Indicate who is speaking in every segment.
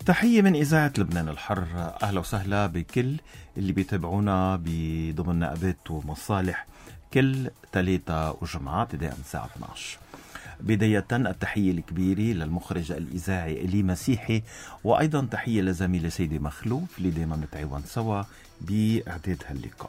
Speaker 1: تحية من إذاعة لبنان الحر. أهلا وسهلا بكل اللي بيتابعونا بضمن نقابات ومصالح كل ثلاثة وجمعة ابتداء من الساعة 12. بداية التحية الكبيرة للمخرج الإذاعي إلي مسيحي، وأيضا تحية لزميلة سيدي مخلوف اللي دايما نتعاون سوا بإعداد هاللقاء.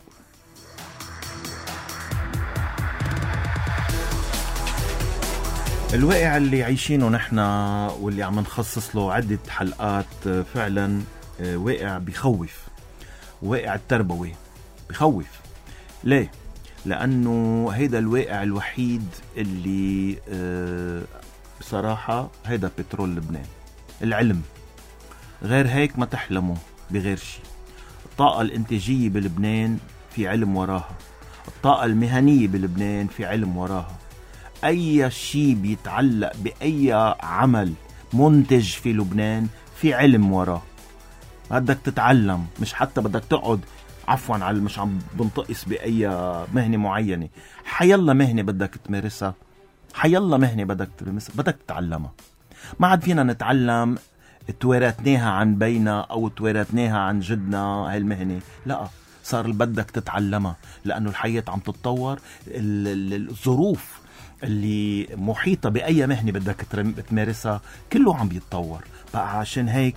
Speaker 1: الواقع اللي عايشينه نحن واللي عم نخصص له عدة حلقات فعلا واقع بيخوف، واقع التربوي بيخوف. ليه؟ لأنه هيدا الواقع الوحيد اللي بصراحة هيدا بترول لبنان، العلم. غير هيك ما تحلموا بغير شيء. الطاقة الانتاجية بلبنان في علم وراها، الطاقة المهنية بلبنان في علم وراها. أي شيء بيتعلق بأي عمل منتج في لبنان في علم وراه. بدك تتعلم، مش حتى بدك تقعد عفوا على مش عم بنتقص بأي مهنة معينة. حيلا مهنة بدك تمارسها، حيلا مهنة بدك تمارسها بدك تتعلمها. ما عاد فينا نتعلم توارثناها عن بينا أو توارثناها عن جدنا هالمهنة، لا، صار بدك تتعلمها لأنه الحياة عم تتطور. الظروف اللي محيطة بأي مهنة بدك تمارسها كله عم بيتطور بقى. عشان هيك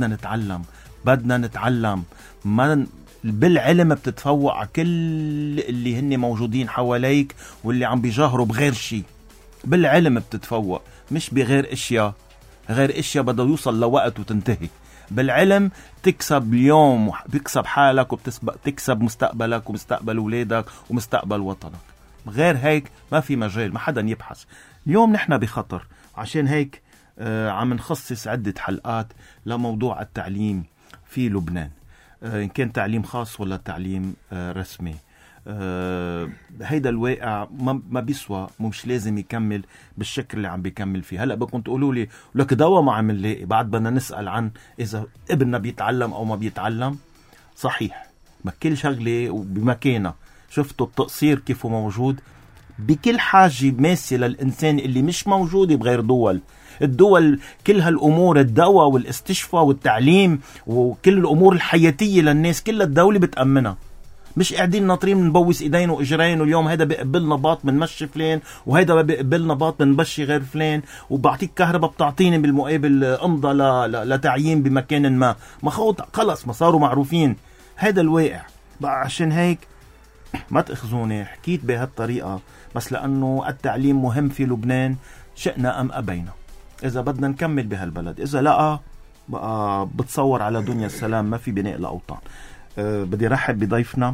Speaker 1: بدنا نتعلم. ما بالعلم بتتفوق على كل اللي هن موجودين حواليك واللي عم بيجاهروا بغير شيء. بالعلم بتتفوق، مش بغير اشياء. غير اشياء بده يوصل لوقت وتنتهي. بالعلم تكسب اليوم، بيكسب حالك وتكسب مستقبلك ومستقبل أولادك ومستقبل وطنك. غير هيك ما في مجال، ما حدا يبحث. اليوم نحن بخطر. عشان هيك عم نخصص عدة حلقات لموضوع التعليم في لبنان، إن كان تعليم خاص ولا تعليم رسمي. هيدا الواقع ما بيسوى، مش لازم يكمل بالشكل اللي عم بيكمل فيه. هلأ بكون تقولوا لي لك دوا ما عم نلاقي، بعد بدنا نسأل عن إذا ابننا بيتعلم أو ما بيتعلم. صحيح، ما كل شغلة بمكانها. شفتوا التقصير كيف هو موجود بكل حاجة ماسة للإنسان اللي مش موجودة بغير دول. الدول كل هالأمور، الدواء والاستشفاء والتعليم وكل الأمور الحياتية للناس كلها الدولة بتأمنها. مش قاعدين ناطرين نبوس ايدين واجرين، واليوم هيدا بيقبلنا باط بنمشي فلان وهيدا بيقبلنا باط بنمشي غير فلان، وبعطيك كهرباء بتعطيني بالمقابل امضى لتعيين بمكان ما. خلص ما صاروا معروفين. هيدا الواقع بقى. عشان هيك ما تأخذوني حكيت بهالطريقة، بس لأنه التعليم مهم في لبنان شئنا أم أبينا. إذا بدنا نكمل بهالبلد، إذا لا بقى بتصور على دنيا السلام، ما في بناء لأوطان. بدي رحب بضيفنا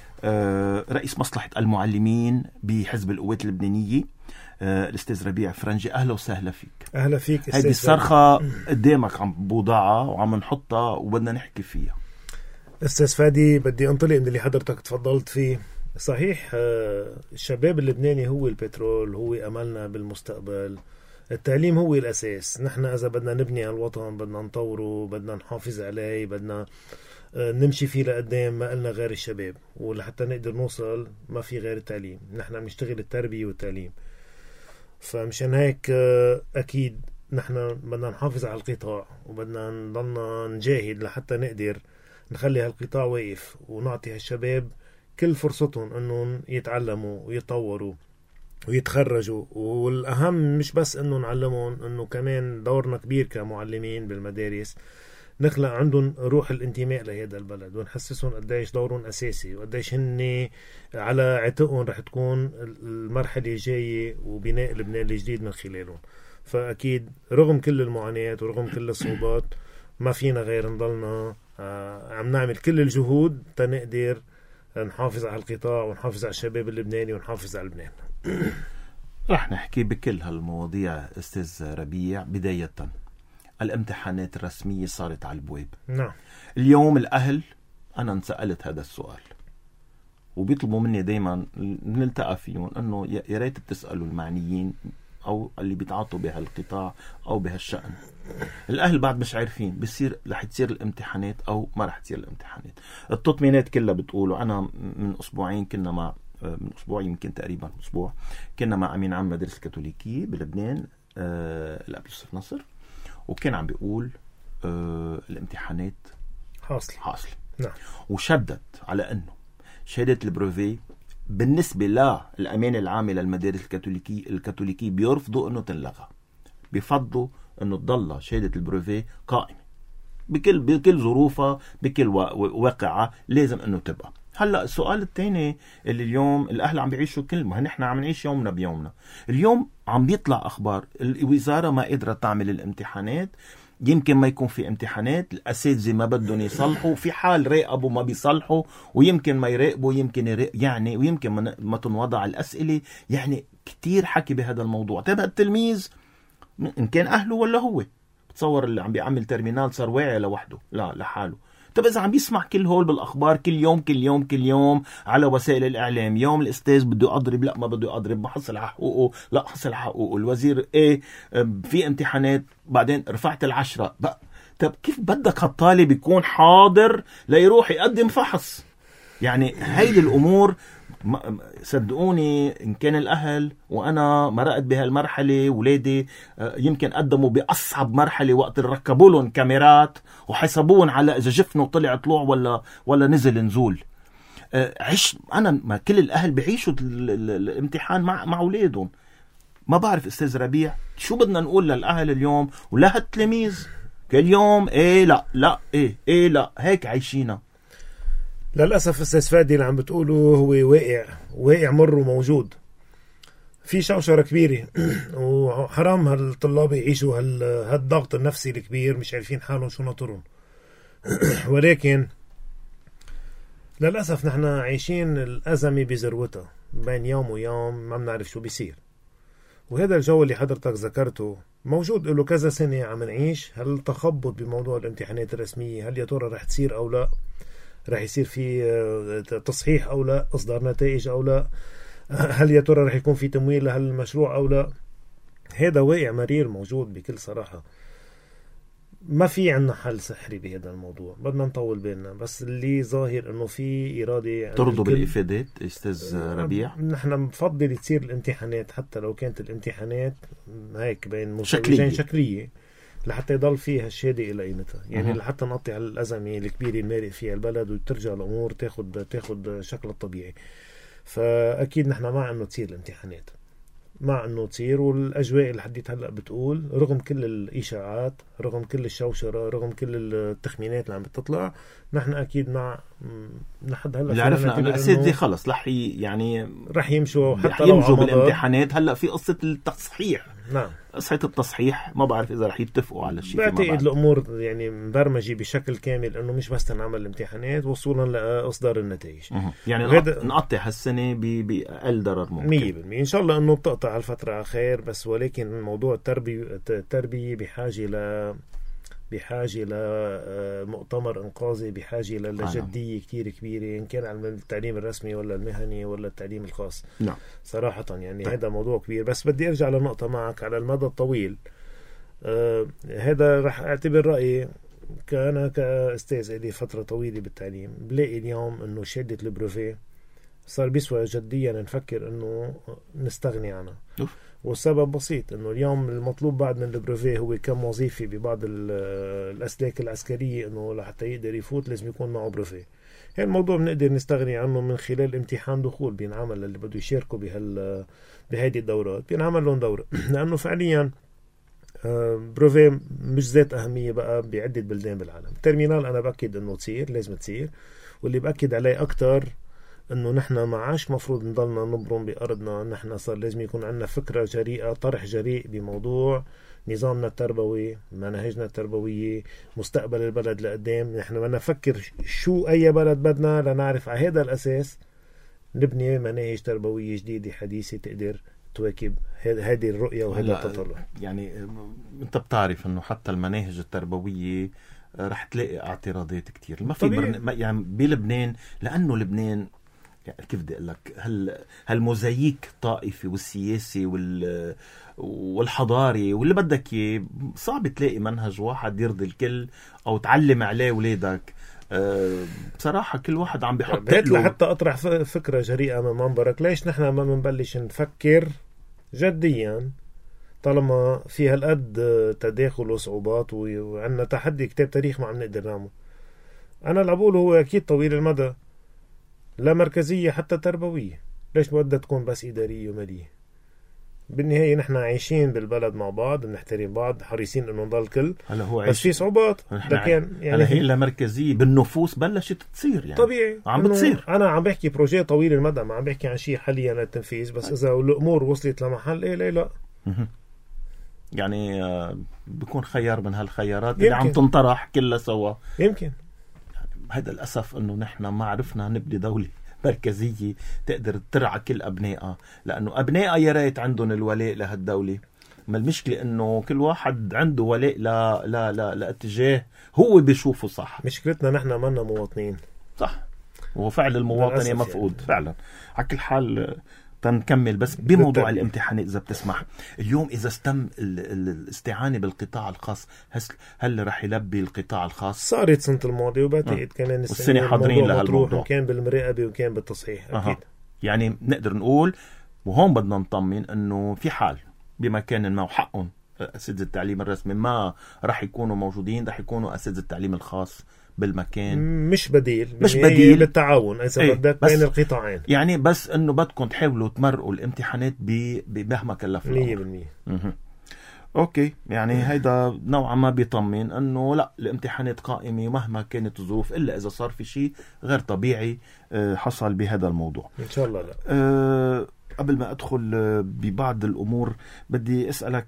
Speaker 1: رئيس مصلحة المعلمين بحزب القوات اللبنانية، الأستاذ ربيع فرنجي. أهلا وسهلا فيك.
Speaker 2: أهلا فيك.
Speaker 1: هذه الصرخة قدامك عم بوضعها وعم نحطها وبدنا نحكي فيها.
Speaker 2: أستاذ فادي، بدي أنطلق من اللي حضرتك تفضلت فيه. صحيح، الشباب اللبناني هو البترول، هو أملنا بالمستقبل. التعليم هو الأساس. نحن إذا بدنا نبني هالوطن، بدنا نطوره، بدنا نحافظ عليه، بدنا نمشي فيه لقدام، ما قلنا غير الشباب. ولحتى نقدر نوصل ما في غير التعليم. نحن بنشتغل التربية والتعليم. فمشان هيك أكيد نحن بدنا نحافظ على القطاع، وبدنا نضلنا نجاهد لحتى نقدر نخلي هالقطاع واقف، ونعطي هالشباب كل فرصتهم أنهم يتعلموا ويتطوروا ويتخرجوا. والأهم مش بس أنه نعلمهم، أنه كمان دورنا كبير كمعلمين بالمدارس نخلق عندهم روح الانتماء لهذا البلد، ونحسسهم قديش دورهم أساسي، وقديش هن على عاتقهم رح تكون المرحلة الجاية وبناء لبنان الجديد من خلالهم. فأكيد رغم كل المعاناة ورغم كل الصعوبات ما فينا غير نضلنا عم نعمل كل الجهود تنقدر نحافظ على القطاع ونحافظ على الشباب اللبناني ونحافظ على لبنان.
Speaker 1: رح نحكي بكل هالمواضيع أستاذ ربيع. بداية الامتحانات الرسمية صارت على البواب.
Speaker 2: نعم.
Speaker 1: اليوم الأهل، أنا انسألت هذا السؤال وبيطلبوا مني دايما نلتقى فيهم أنه يا ريت تسألوا المعنيين أو اللي بيتعاطوا بهالقطاع أو بهالشأن. الأهل بعد مش عارفين بصير رح تصير الامتحانات أو ما رح تصير الامتحانات. التطمينات كلها بتقولوا. أنا من أسبوعين كنا مع من أسبوع يمكن تقريبا أسبوع كنا مع أمين عام مدرسة كاثوليكية بلبنان الأب يوسف نصر، وكان عم بيقول الامتحانات
Speaker 2: حاصل. نعم.
Speaker 1: وشدد على أنه شهادة البروفي بالنسبة للأمانة العامة للمدارس الكاثوليكية بيرفضوا أنه تنلغى، بيفضلوا أنه تضل شهادة البروفي قائمة بكل ظروفها، بكل واقعة لازم أنه تبقى. هلأ السؤال الثاني اللي اليوم الأهل عم بيعيشوا كلمة، نحن عم نعيش يومنا بيومنا. اليوم عم بيطلع أخبار الوزارة ما قدرت تعمل الامتحانات، يمكن ما يكون في امتحانات، الأساتذة ما بدهم يصلحوا، في حال راقبوا ما بيصلحوا، ويمكن ما يراقبوا، يمكن يعني ويمكن ما تنوضع الأسئلة. يعني كتير حكي بهذا الموضوع. تبع التلميذ إن كان أهله ولا هو، بتصور اللي عم بيعمل ترمينال صار واعي لوحده لا لحاله. طب إذا عم بيسمع كل هول بالأخبار كل يوم على وسائل الإعلام، يوم الأستاذ بده أضرب، لا ما بده أضرب، بحصل على حقوقه، لا حصل على حقوقه، الوزير في امتحانات بعدين رفعت 10 بقى. طب كيف بدك هالطالب يكون حاضر ليروح يقدم فحص؟ يعني هيدي الأمور صدقوني إن كان الأهل، وأنا مرقت بهالمرحلة، ولادي يمكن قدموا بأصعب مرحلة وقت ركبوا لهم كاميرات وحسبون على إذا جفنه طلع طلوع ولا نزل نزول. عش أنا ما كل الأهل بيعيشوا الامتحان مع أولادهم. ما بعرف أستاذ ربيع شو بدنا نقول للأهل اليوم ولا هالتلاميذ كل يوم لا هيك عايشينا.
Speaker 2: للأسف أستاذ فادي اللي عم بتقوله هو واقع مر وموجود. في شوشرة كبيرة وحرام هالطلاب يعيشوا هالضغط النفسي الكبير، مش عارفين حالهم شو نطرهم. ولكن للأسف نحن عايشين الأزمة بذروتها، بين يوم ويوم ما بنعرف شو بيصير. وهذا الجو اللي حضرتك ذكرته موجود له كذا سنة عم نعيش. هل تخبط بموضوع الامتحانات الرسمية، هل يا ترى رح تصير أو لا، رح يصير في تصحيح أو لا، إصدار نتائج أو لا، هل يا ترى رح يكون في تمويل لهالمشروع أو لا. هذا واقع مرير موجود بكل صراحة. ما في عنا حل سحري بهذا الموضوع، بدنا نطول بالنا، بس اللي ظاهر انه في إرادة.
Speaker 1: ترضوا بالإفادات أستاذ ربيع؟
Speaker 2: نحن بفضل تصير الامتحانات حتى لو كانت الامتحانات هيك بين شكلية لحتى يضل فيها الشهادة إلى قيمتها. يعني لحتى نقطع على الأزمة الكبيرة المارق فيها البلد وترجع الأمور تاخد شكل الطبيعي. فأكيد نحن مع أنه تصير الامتحانات، مع أنه تصير. والأجواء اللي حديت هلأ بتقول رغم كل الإشاعات، رغم كل الشوشرة، رغم كل التخمينات اللي عم بتطلع، نحن أكيد مع لحد هلأ
Speaker 1: اللي عرفنا أن الأساتذة خلص يعني
Speaker 2: رح يمشوا حتى
Speaker 1: رح يمشوا بالامتحانات. هلأ في قصة التصحيح.
Speaker 2: نعم،
Speaker 1: قصة التصحيح ما بعرف إذا رح يتفقوا على الشيء.
Speaker 2: بعتقد الأمور يعني مبرمجة بشكل كامل أنه مش بس نعمل الامتحانات وصولا لإصدار النتائج.
Speaker 1: يعني نقطع هالسنة بأقل ضرر ممكن
Speaker 2: 100%. إن شاء الله أنه بتقطع الفترة على خير. بس ولكن موضوع التربية بحاجة لمؤتمر إنقاذي، بحاجة لجدية كتير كبيرة، إن كان على التعليم الرسمي ولا المهني ولا التعليم الخاص.
Speaker 1: نعم.
Speaker 2: صراحة يعني هذا موضوع كبير. بس بدي أرجع لنقطة معك على المدى الطويل. هذا رح أعتبر رأيي كأنا كأستاذ لي فترة طويلة بالتعليم. بلاقي اليوم أنه شهادة البروفي صار بيسوى جديا نفكر أنه نستغني عنها. والسبب بسيط، انه اليوم المطلوب بعد من البروفي هو كم وظيفي ببعض الاسلاك العسكريه، انه لحتى يقدر يفوت لازم يكون معه بروفي. هذا الموضوع بنقدر نستغني عنه من خلال امتحان دخول بينعمل اللي بده يشاركوا بهذه الدورات، بينعمل لهم دوره. لانه فعليا بروفي مش ذات اهميه بقى بعده بلدان بالعالم. الترمينال انا باكد انه لازم تصير. واللي باكد عليه اكتر انه نحن ما عاش مفروض نضلنا نبرم بارضنا. نحن صار لازم يكون عندنا فكره جريئه، طرح جريء بموضوع نظامنا التربوي، مناهجنا التربويه، مستقبل البلد لقدام. نحن بدنا نفكر شو اي بلد بدنا، لنعرف على هذا الاساس نبني مناهج تربويه جديده حديثه تقدر تواكب هذه الرؤيه وهذا التطلع.
Speaker 1: يعني انت بتعرف انه حتى المناهج التربويه رح تلاقي اعتراضات كتير. ما في يعني بلبنان، لانه لبنان يعني كيف بدي اقول لك، هالموزاييك الطائفي والسياسي والحضاري واللي بدك اياه، صعب تلاقي منهج واحد يرضي الكل او تعلم عليه اولادك. بصراحه كل واحد عم بيحط
Speaker 2: له. حتى اطرح فكره جريئه من منبرك، ليش نحن ما بنبلش نفكر جديا طالما في هالقد تداخل وصعوبات وعندنا تحدي كتاب تاريخ ما عم نقدر نعمل. أنا اللي بقوله هو أكيد طويل المدى، لا مركزية حتى تربوية. ليش بدها تكون بس إدارية ومالية؟ بالنهاية نحن عايشين بالبلد مع بعض، بنحترم بعض، حريصين إنه نضل كل. بس في صعوبات.
Speaker 1: لكن يعني هي اللامركزية بالنفوس بلشت تصير يعني
Speaker 2: طبيعي
Speaker 1: عم بتصير.
Speaker 2: أنا عم بحكي بروجي طويل المدى، ما عم بحكي عن شيء حاليا للتنفيذ. بس إذا الأمور وصلت لمحل إيه ليه لا
Speaker 1: يعني بيكون خيار من هالخيارات اللي عم تنطرح كلها سوا.
Speaker 2: يمكن
Speaker 1: هذا الأسف إنه نحن ما عرفنا نبني دولة مركزية تقدر ترعى كل أبنائها، لأنه أبنائها يا ريت عندهم الولاء لهالدولة. ما المشكلة إنه كل واحد عنده ولاء لاتجاه هو بيشوفه صح.
Speaker 2: مشكلتنا نحن منا مواطنين.
Speaker 1: صح، وفعل المواطنة مفقود يعني. فعلا على كل حال تنكمل بس بموضوع الامتحانات إذا بتسمح. اليوم إذا استم الاستعانة بالقطاع الخاص، هل رح يلبي القطاع الخاص؟
Speaker 2: صارت سنة الماضي وبعتقد كمان
Speaker 1: السنة حاضرين لهالموضوع،
Speaker 2: كان بالمراقبة وكان بالتصحيح. أكيد
Speaker 1: يعني نقدر نقول، وهون بدنا نطمن إنه في حال بمكان ما وحقهم أساتذة التعليم الرسمي ما رح يكونوا موجودين، رح يكونوا أساتذة التعليم الخاص بالمكان.
Speaker 2: مش بديل بالتعاون إذا بدك بين القطاعين.
Speaker 1: يعني بس إنه بدكم تحاولوا تمرقوا الامتحانات بمهما كلف الأمر.
Speaker 2: 100%.
Speaker 1: أوكي، يعني هيدا نوعا ما بيطمن إنه لا، الامتحانات قائمة مهما كانت الظروف، إلا إذا صار في شيء غير طبيعي حصل بهذا الموضوع.
Speaker 2: إن شاء الله لا.
Speaker 1: قبل ما أدخل ببعض الأمور بدي أسألك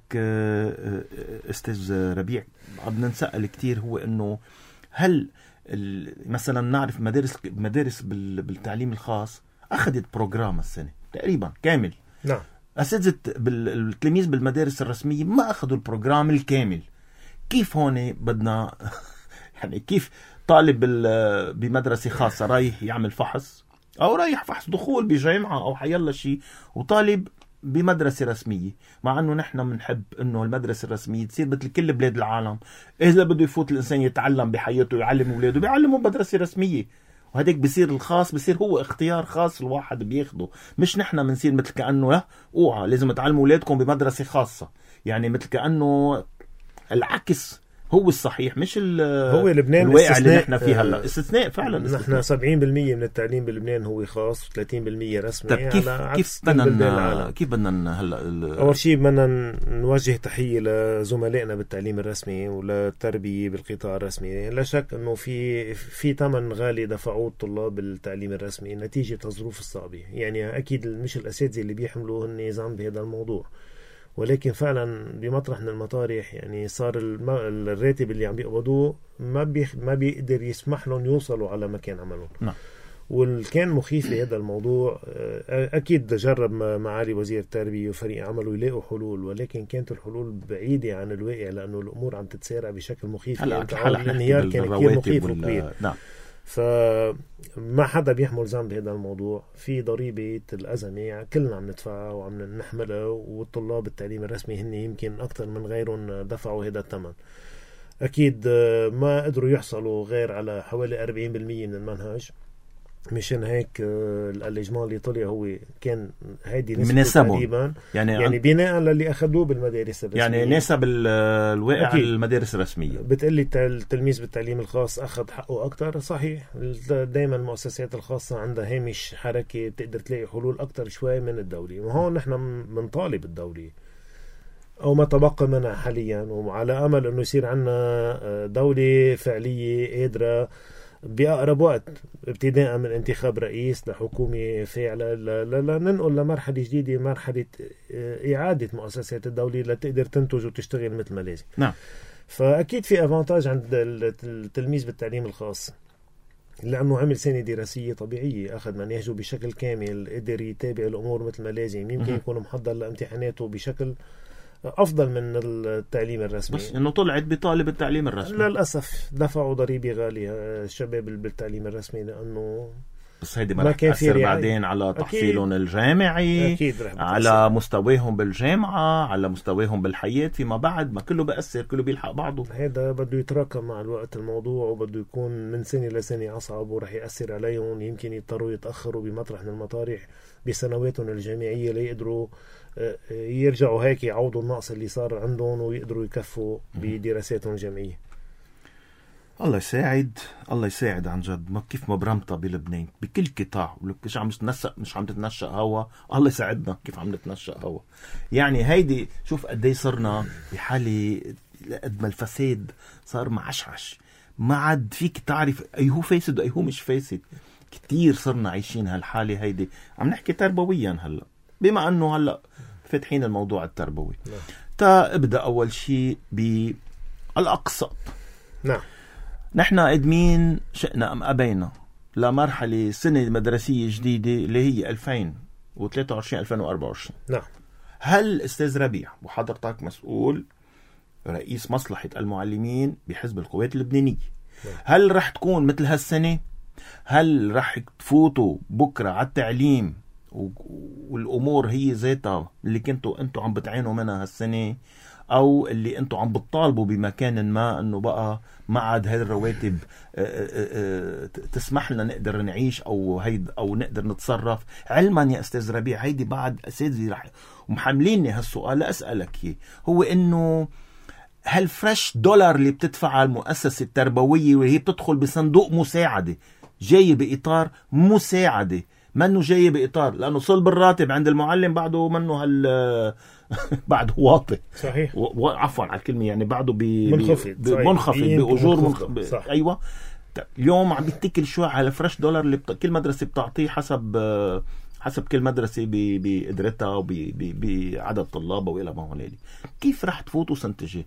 Speaker 1: أستاذ ربيع، بدنا نسأل كتير، هو إنه هل مثلا نعرف مدارس بالتعليم الخاص أخذت بروجرام السنة تقريبا كامل.
Speaker 2: نعم.
Speaker 1: أساتذة التلاميذ بالمدارس الرسمية ما أخذوا البروجرام الكامل. كيف هون بدنا يعني كيف طالب بمدرسة خاصة رايح يعمل فحص أو رايح فحص دخول بجامعة أو حيلا شيء، وطالب بمدرسة رسمية، مع أنه نحن منحب أنه المدرسة الرسمية تصير مثل كل بلاد العالم. إذا بده يفوت الإنسان يتعلم بحياته يعلم أولاده بيعلموا مدرسة رسمية، وهديك بيصير الخاص بيصير هو اختيار خاص الواحد بياخده. مش نحن منصير مثل كأنه اوعى لازم تعلموا أولادكم بمدرسة خاصة، يعني مثل كأنه العكس هو الصحيح، مش
Speaker 2: هو لبنان
Speaker 1: الواقع اللي نحن فيه هلا. استثناء فعلا.
Speaker 2: نحن 70% من التعليم بلبنان هو خاص و30% رسمي.
Speaker 1: طيب كيف بدنا هلا
Speaker 2: اول شيء بدنا نوجه تحيه لزملائنا بالتعليم الرسمي وللتربيه بالقطاع الرسمي. لا شك انه في ثمن غالي دفعوه الطلاب بالتعليم الرسمي نتيجه الظروف الصعبه. يعني اكيد مش الاساتذه اللي بيحملوا هن ذنب بهذا الموضوع، ولكن فعلا بمطرح من المطارح يعني صار الراتب اللي عم بيقبضوه ما بيقدر يسمح لهم يوصلوا على مكان عملهم.
Speaker 1: نعم.
Speaker 2: والكان مخيف لهذا الموضوع. أكيد جرب معالي وزير التربية وفريق عمله يلاقوا حلول، ولكن كانت الحلول بعيدة عن الواقع لأنه الأمور عم تتسارع بشكل مخيف. الانهيار كان كثير مخيف وكبير.
Speaker 1: نعم.
Speaker 2: فما حدا بيحمل ذنب هذا الموضوع. في ضريبة الأزمة كلنا عم ندفعها وعم نحملها، والطلاب التعليم الرسمي هن يمكن أكثر من غيرهم دفعوا هذا الثمن. أكيد ما قدروا يحصلوا غير على حوالي 40% من المنهج. مشان هيك الالجمان اللي طلع هو كان هيدي نسبة تقريبا يعني بناء للي اخذوه بالمدارس الرسميه،
Speaker 1: يعني نسب الواقع المدارس الرسميه.
Speaker 2: بتقلي التلميذ بالتعليم الخاص اخذ حقه اكثر. صحيح، دائما المؤسسات الخاصه عندها هامش حركه بتقدر تلاقي حلول اكثر شوي من الدوله، وهون نحن بنطالب الدوله او ما تبقى منها حاليا، وعلى امل انه يصير عندنا دوله فعليه قادره بأقرب وقت، ابتداء من انتخاب رئيس لحكومة فاعلة لننقل لمرحلة جديدة، مرحلة إعادة مؤسسات الدولة لتقدر تنتج وتشتغل مثل ما لازم.
Speaker 1: نعم.
Speaker 2: فأكيد في أفانتاج عند التلميذ بالتعليم الخاص، لأنه عمل سنة دراسية طبيعية، أخذ مناهجه بشكل كامل، قدر يتابع الأمور مثل ما لازم، يمكن يكون محضر لامتحاناته بشكل أفضل من التعليم الرسمي.
Speaker 1: بس إنه طلعت بطالب التعليم الرسمي
Speaker 2: للأسف دفعوا ضريبة غالية الشباب بالتعليم الرسمي، لأنه
Speaker 1: بس هيدي ما رح تأثر بعدين على تحصيلهم الجامعي، على مستواهم بالجامعة، على مستواهم بالحياة فيما بعد. ما كله بأثر، كله بيلحق بعضه.
Speaker 2: هذا بده يتراكم مع الوقت الموضوع، وبده يكون من سنة لسنة أصعب، ورح يأثر عليهم. يمكن يضطروا يتأخروا بمطرح من المطارح بسنواتهم الجامعية ليقدروا يرجعوا هيك يعوضوا النقص اللي صار عندهم ويقدروا يكفوا بدراساتهم الجامعية.
Speaker 1: الله يساعد، الله يساعد عن جد. ما كيف ما برمطة بلبنان بكل قطاع، مش عم تتنشأ هوا. الله يساعدنا كيف عم نتنشأ هوا. يعني هيدي شوف قدي صرنا بحالة قد ما الفساد صار معشعش، ما عاد فيك تعرف أي هو فاسد وأي هو مش فاسد. كتير صرنا عايشين هالحالة هيدي. عم نحكي تربويا هلأ، بما أنه هلأ فاتحين الموضوع التربوي. تا ابدأ أول شيء بالأقساط.
Speaker 2: نعم،
Speaker 1: نحن قدمين شئنا أم أبينا لمرحلة سنة مدرسية جديدة اللي هي 2023-2024.
Speaker 2: نعم.
Speaker 1: هل أستاذ ربيع وحضرتك مسؤول رئيس مصلحة المعلمين بحزب القوات اللبنانية، هل رح تكون مثل هالسنة؟ هل رح تفوتوا بكرة على التعليم والأمور هي ذاتها اللي كنتوا أنتوا عم بتعينوا منها هالسنة، أو اللي أنتوا عم بتطالبوا بمكان ما أنه بقى ما عاد هاي الرواتب تسمح لنا نقدر نعيش أو نقدر نتصرف؟ علما يا أستاذ ربيع هيدي بعد أساتذة رح ومحمليني هالسؤال لأسألك إياه، هو إنه هالفرش دولار اللي بتدفعها المؤسسة التربوية وهي بتدخل بصندوق مساعدة جاي بإطار مساعدة، منه جاي بإطار لأنه صلب الراتب عند المعلم بعده منه بعده واطي.
Speaker 2: صحيح.
Speaker 1: عفوا على الكلمة، يعني بعده
Speaker 2: منخفض
Speaker 1: بأجور أيوة. اليوم عم يتكل شوي على فرش دولار اللي كل مدرسة بتعطيه حسب كل مدرسة بقدرتها وبعدد طلابها وإلى ما هو. كيف رح تفوتوا سنة الجاي؟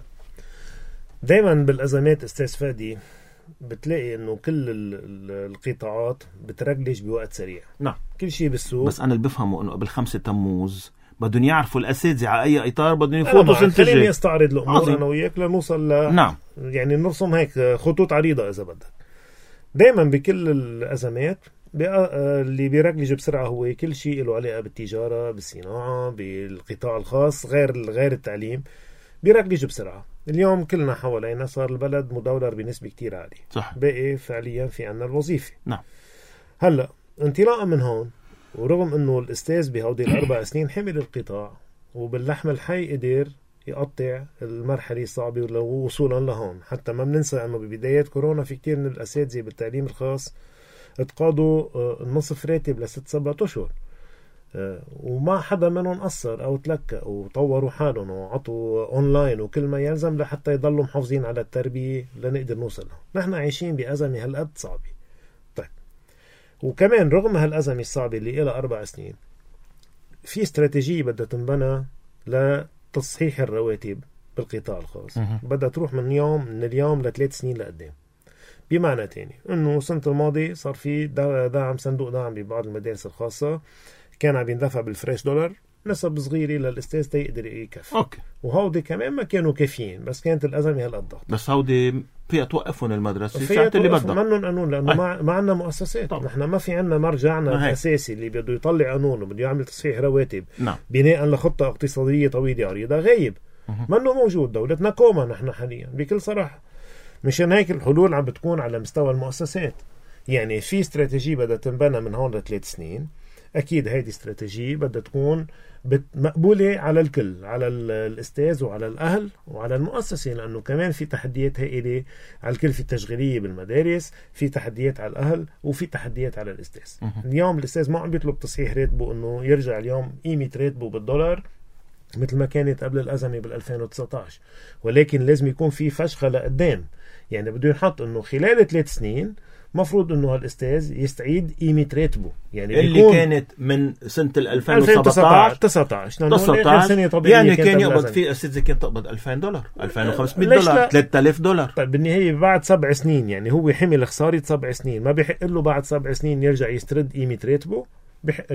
Speaker 2: دايما بالأزمات أستاذ فادي بتلاقي انه كل القطاعات بترجلج بوقت سريع.
Speaker 1: نعم،
Speaker 2: كل شيء بالسوق.
Speaker 1: بس انا اللي بفهمه انه قبل 5 تموز بدهم يعرفوا الاساتذه على اي اطار بدهم يفوتوا سنة الجاي.
Speaker 2: خليني استعرض الامور انا وياك لنوصل
Speaker 1: نعم،
Speaker 2: يعني نرسم هيك خطوط عريضه اذا بدك. دائما بكل الازمات اللي بيرجلج بسرعه هو كل شيء له علاقه بالتجاره، بالصناعه، بالقطاع الخاص، غير التعليم بيرجلج بسرعه. اليوم كلنا حوالينا صار البلد مدولر بنسبة كتير عالية.
Speaker 1: صح.
Speaker 2: باقي فعليا في عنا الوظيفة.
Speaker 1: نعم.
Speaker 2: هلأ انطلاقا من هون، ورغم انه الاستاذ بهودي ال4 سنين حمل القطاع وباللحم الحي قدر يقطع المرحلة الصعبة وصولا لهون. حتى ما بننسى انه ببدايات كورونا في كتير من الاساتذة بالتعليم الخاص اتقاضوا نصف راتب ل6-7 أشهر، وما حدا منهم قصر او تلكأ وطوروا حالهم وعطوا اونلاين وكل ما يلزم لحتى يضلوا محافظين على التربية لنقدر نوصل. نحن عايشين بأزمة هالقد صعبة. طيب، وكمان رغم هالأزمة الصعبة اللي إلها 4 سنين في استراتيجية بدها تنبنى لتصحيح الرواتب بالقطاع الخاص. بدها تروح من اليوم ل3 سنين لقدام. بمعنى تاني انه السنة الماضية صار في دعم، صندوق دعم ببعض المدارس الخاصة كان عم يندفع بالفريش دولار نسب صغيرة للأستاذ تيقدر يكفي.
Speaker 1: أوكي.
Speaker 2: وهودي كمان ما كانوا كافيين، بس كانت الأزمة هالقد.
Speaker 1: بس هودي فيها توقفهم المدرسة فيها اللي بدها
Speaker 2: منهم قانون لأنه ما عندنا مؤسسات. نحن ما في عندنا مرجعنا الأساسي اللي بده يطلع قانون وبده يعمل تصحيح رواتب.
Speaker 1: نعم.
Speaker 2: بناء لخطة اقتصادية طويلة عريضة غايب. منه موجود. دولتنا كوما نحن حاليا بكل صراحة. مشان هيك الحلول عم بتكون على مستوى المؤسسات. يعني في استراتيجية بدها تنبنى من هون ل3 سنين. أكيد هيدي استراتيجية بدها تكون مقبولة على الكل، على الأستاذ وعلى الأهل وعلى المؤسسة، لأنه كمان في تحديات هائلة على الكل. في التشغيلية بالمدارس، في تحديات على الأهل، وفي تحديات على الأستاذ. اليوم الأستاذ ما عم بيطلب تصحيح راتبه أنه يرجع اليوم قيمة راتبه بالدولار مثل ما كانت قبل الأزمة بال2019، ولكن لازم يكون في فشخة لقدام. يعني بده ينحط أنه خلال 3 سنين مفروض انه هالاستاذ يستعيد قيمة راتبه، يعني
Speaker 1: اللي كانت من سنة 2017
Speaker 2: 19 سنة طبيعية.
Speaker 1: يعني كان يقبض في أساتذة كان تقبض $2,000 $2,500 $3,000.
Speaker 2: طيب بالنهاية بعد 7 سنين، يعني هو حمل خسارة 7 سنين، ما بيحق له بعد 7 سنين يرجع يسترد قيمة راتبه؟ بيحق له.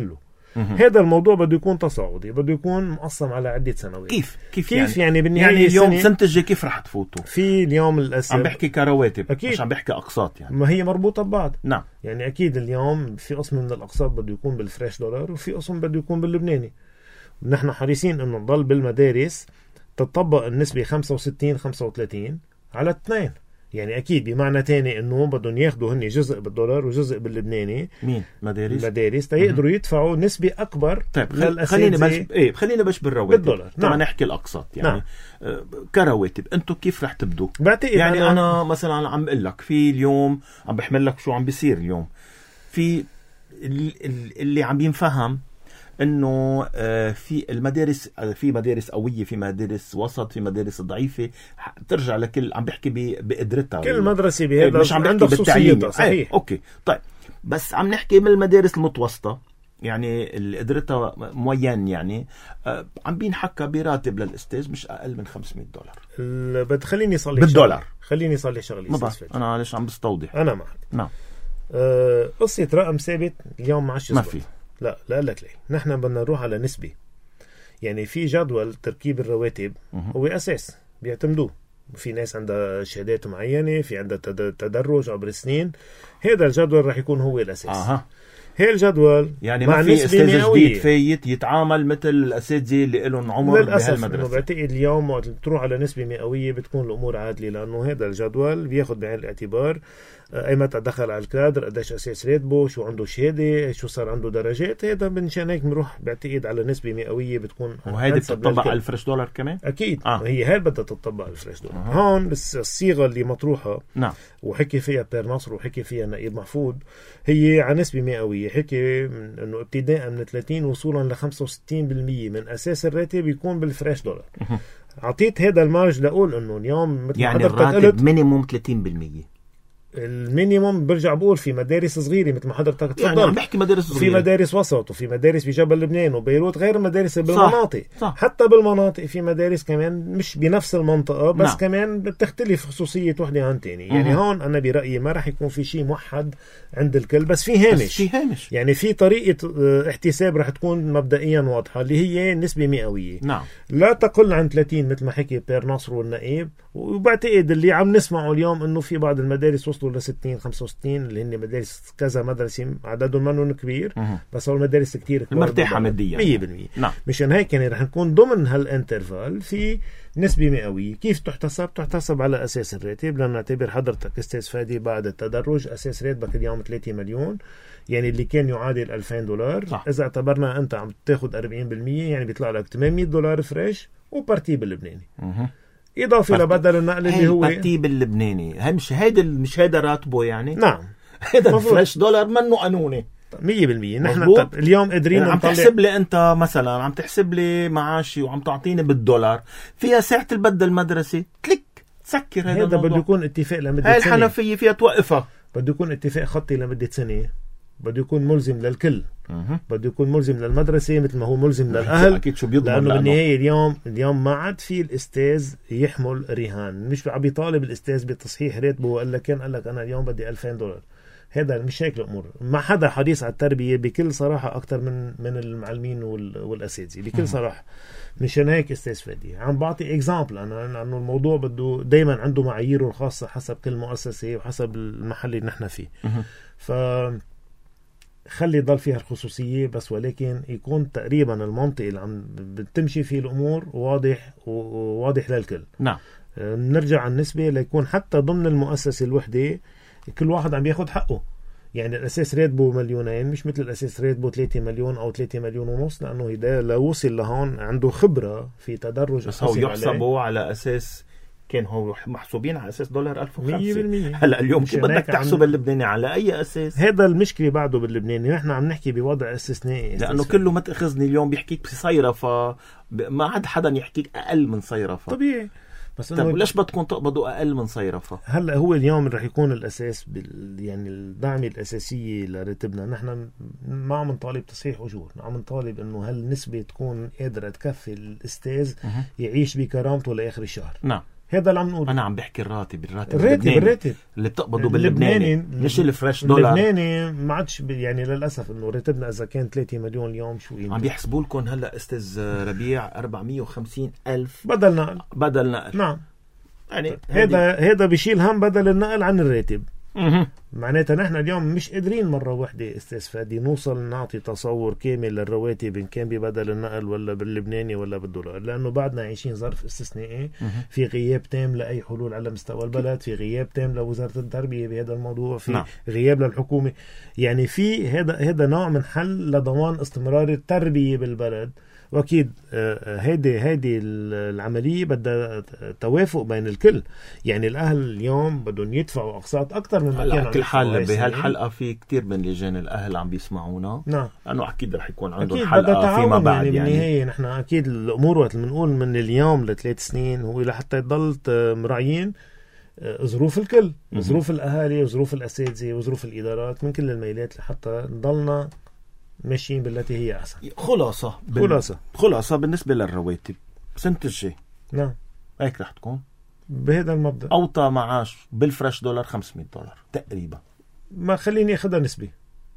Speaker 2: هذا الموضوع بده يكون تصاعدي، بده يكون مقسم على عدة سنوات.
Speaker 1: كيف
Speaker 2: يعني بالنهاية
Speaker 1: يعني اليوم سنة الجاي كيف رح تفوتوا؟
Speaker 2: في اليوم الأسف
Speaker 1: عم بحكي كرواتب
Speaker 2: أكيد.
Speaker 1: مش عم بحكي أقساط يعني.
Speaker 2: ما هي مربوطة ببعض.
Speaker 1: نعم.
Speaker 2: يعني أكيد اليوم في قسم من الأقساط بده يكون بالفريش دولار وفي قسم بده يكون باللبناني. نحن حريصين إنه نضل بالمدارس تطبق النسبة 65-35 على 2. يعني أكيد بمعنى تاني إنه بدهم ياخدوا هني جزء بالدولار وجزء باللبناني.
Speaker 1: مين؟ المدارس
Speaker 2: تيقدروا يدفعوا نسبة أكبر.
Speaker 1: طيب خلينا بش بالرواتب
Speaker 2: بالدولار.
Speaker 1: نعم. نحكي الأقساط يعني. نعم. كرواتب أنتوا كيف رح تبدوا؟
Speaker 2: بعتقد
Speaker 1: يعني أنا مثلا عم بقول لك في اليوم عم بحمل لك شو عم بيصير اليوم في اللي عم ينفهم انه في المدارس، في مدارس قويه، في مدارس وسط، في مدارس ضعيفه، ترجع لكل عم بحكي بقدرتها.
Speaker 2: كل مدرسه بهذا
Speaker 1: مش عم بحكي بالتعليم.
Speaker 2: صحيح.
Speaker 1: اوكي طيب، بس عم نحكي من المدارس المتوسطه يعني اللي قدرتها موين يعني عم بينحكى براتب للاستاذ مش اقل من $500.
Speaker 2: خليني صلي
Speaker 1: بالدولار.
Speaker 2: خليني صلي شغله.
Speaker 1: انا ليش عم بستوضح؟
Speaker 2: انا معك.
Speaker 1: نعم.
Speaker 2: قصه رقم ثابت اليوم ما عادش
Speaker 1: ما في.
Speaker 2: لا لك ليه، نحن بدنا نروح على نسبة. يعني في جدول تركيب الرواتب هو أساس بيعتمدوه. في ناس عندها شهادات معينة، في عندها تدرج عبر السنين. هذا الجدول رح يكون هو الأساس. هي الجدول
Speaker 1: يعني ما في أستاذ جديد فايت يتعامل مثل الأساتذة اللي لهم عمر بهالمدرسة.
Speaker 2: بعتقد اليوم وقت تروح على نسبة مئوية بتكون الأمور عادلة، لأنه هذا الجدول بياخد بعين الاعتبار أي متى دخل على الكادر، قديش أساس راتبه، شو عنده شهادة، شو صار عنده درجات. هذا منشان هيك بنروح بعتقد على نسبة مئوية بتكون.
Speaker 1: وهيدي بتطبق على الفريش دولار كمان؟
Speaker 2: أكيد. هي هاي بدها تطبق على الفريش دولار. هون بس الصيغة اللي مطروحة.
Speaker 1: نعم.
Speaker 2: وحكي فيها بير نصر وحكي فيها نقيب محفوظ هي على نسبة مئوية. حكي انه ابتداء من 30 وصولا ل 65% من اساس الراتب يكون بالفريش دولار. عطيت هذا المارج لاقول انه اليوم مثل
Speaker 1: يعني الراتب مينيموم 30%.
Speaker 2: المينيموم برجع بقول في مدارس صغيرة مثل ما حضرتك تفضل.
Speaker 1: يعني عم بحكي مدارس صغيرة.
Speaker 2: في مدارس وسط وفي مدارس بجبل لبنان وبيروت غير مدارس بالمناطق.
Speaker 1: صح.
Speaker 2: حتى بالمناطق في مدارس كمان مش بنفس المنطقة بس. نعم. كمان بتختلف خصوصية وحدة عن تاني. يعني هون أنا برأيي ما رح يكون في شيء موحد عند الكل، بس في هامش. يعني في طريقة احتساب رح تكون مبدئيا واضحة اللي هي نسبة مئوية.
Speaker 1: نعم.
Speaker 2: لا تقل عن 30 مثل ما حكي بير نصر والنقيب. وبعتقد اللي عم نسمعه اليوم انه في بعض المدارس وصلوا ل 60-65 اللي هن مدارس كذا مدرسة عددهم منهم كبير. بس هو المدارس كتير
Speaker 1: مرتاحة ماديا
Speaker 2: 100%.
Speaker 1: نعم.
Speaker 2: مشان هيك يعني رح نكون ضمن هالانترفال في نسبة مئوية. كيف تحتسب على أساس الراتب. لأن نعتبر حضرتك أستاذ فادي بعد التدرج أساس راتبك اليوم 3 مليون، يعني اللي كان يعادل $2000.
Speaker 1: صح.
Speaker 2: إذا اعتبرنا أنت عم تاخد 40% يعني بيطلع لك $800 فريش وبارتيب اللبناني. إضافة لبدل النقل اللي هو
Speaker 1: الترتيب اللبناني. مش هيدا راتبه يعني.
Speaker 2: نعم.
Speaker 1: هيدا فريش دولار منه قانوني
Speaker 2: 100%. نحن اليوم قادرين
Speaker 1: عم تحسب لي انت مثلا عم تحسب لي معاشي وعم تعطيني بالدولار، فيها ساعة البدل مدرسة كليك تسكر.
Speaker 2: هذا بده يكون اتفاق لمدة
Speaker 1: سنة. هاي الحنفية فيها توقفها.
Speaker 2: بده يكون اتفاق خطي لمدة سنة. بده يكون ملزم للكل. بده يكون ملزم للمدرسة مثل ما هو ملزم للأهل.
Speaker 1: أكيد شو بيضمن.
Speaker 2: لأنه بالنهاية اليوم ما عاد في الأستاذ يحمل رهان. مش عم يطالب الأستاذ بتصحيح راتبه وقال لك أنا اليوم بدي $2000. هذا مش هيك الأمور. ما حدا حريص على التربية بكل صراحة أكتر من المعلمين والأساتذة بكل صراحة. مشان هيك أستاذ فادي عم بعطي إكزامبل أنا لأنه الموضوع بده دايما عنده معاييره الخاصة حسب كل مؤسسة وحسب المحل اللي نحن فيه. خلي يضل فيها الخصوصية بس، ولكن يكون تقريبا المنطق اللي عم بتمشي فيه الأمور واضح للكل.
Speaker 1: نعم.
Speaker 2: نرجع عن النسبة ليكون حتى ضمن المؤسسة الوحدة كل واحد عم بياخد حقه. يعني الأساس راتبه 2,000,000 مش مثل الأساس راتبه 3 مليون أو 3 مليون ونص، لأنه إذا لو وصل لهون عنده خبرة في تدرج.
Speaker 1: بس هو يحسبوا على أساس كان هو محسوبين على أساس $1005.
Speaker 2: 100%.
Speaker 1: هلا اليوم كيف بدك تحسب اللبناني على أي أساس؟
Speaker 2: هذا المشكلة بعده باللبناني. نحن عم نحكي بوضع استثنائي
Speaker 1: لأنه كله ما تأخذني اليوم بيحكيك بصيرفة، ما عاد حدا يحكيك أقل من صيرفة.
Speaker 2: طبيعي. بس
Speaker 1: طيب ليش بدكم تقبضوا أقل من صيرفة؟
Speaker 2: هلا هو اليوم رح يكون الأساس يعني الدعم الأساسية لراتبنا. نحن ما عم نطالب تصحيح أجور، عم نطالب إنه هالنسبة تكون قادرة تكفي الأستاذ يعيش بكرامته لآخر الشهر.
Speaker 1: نعم.
Speaker 2: هذا اللي عم نقول.
Speaker 1: انا عم بحكي الراتب
Speaker 2: الراتب
Speaker 1: اللي بتقبضه باللبناني، مش الفريش دولار.
Speaker 2: اللبناني ما عادش يعني للاسف انه راتبنا اذا كان 3 مليون اليوم شو قيمته.
Speaker 1: عم بيحسبوا لكم هلا استاذ ربيع 450,000
Speaker 2: بدل نقل.
Speaker 1: نعم. يعني
Speaker 2: هذا بيشيل هم بدل النقل عن الراتب. معناتها نحن اليوم مش قادرين مرة واحدة استاذ فادي نوصل نعطي تصور كامل للرواتب إن كان ببدل النقل ولا باللبناني ولا بالدولار، لأنه بعدنا عايشين ظرف استثنائي في غياب تام لأي حلول على مستوى البلد، في غياب تام لوزارة التربية بهذا الموضوع، في غياب للحكومة. يعني في هذا نوع من حل لضمان استمرار التربية بالبلد. واكيد هيدي العمليه بدها توافق بين الكل. يعني الاهل اليوم بدهم يدفعوا اقساط اكثر من ما كانوا.
Speaker 1: على كل حال بهالحلقه في كثير من لجان الاهل عم بيسمعونا.
Speaker 2: نعم.
Speaker 1: لانه اكيد رح يكون عندهم حلقه فيما بعد.
Speaker 2: يعني بالنهايه نحن اكيد الامور وقت بنقول من اليوم ل3 سنين هو لحتى يضل مراعيين ظروف الكل، ظروف الاهالي وظروف الاساتذه وظروف الادارات من كل الميلات لحتى نضلنا ماشيين بالتي هي أحسن.
Speaker 1: خلاصة بالنسبة للرواتب سنة الجاي.
Speaker 2: نعم.
Speaker 1: هيك رح تكون
Speaker 2: بهذا المبدأ.
Speaker 1: أوطى معاش بالفريش دولار $500 تقريبا.
Speaker 2: ما خليني أخذها نسبي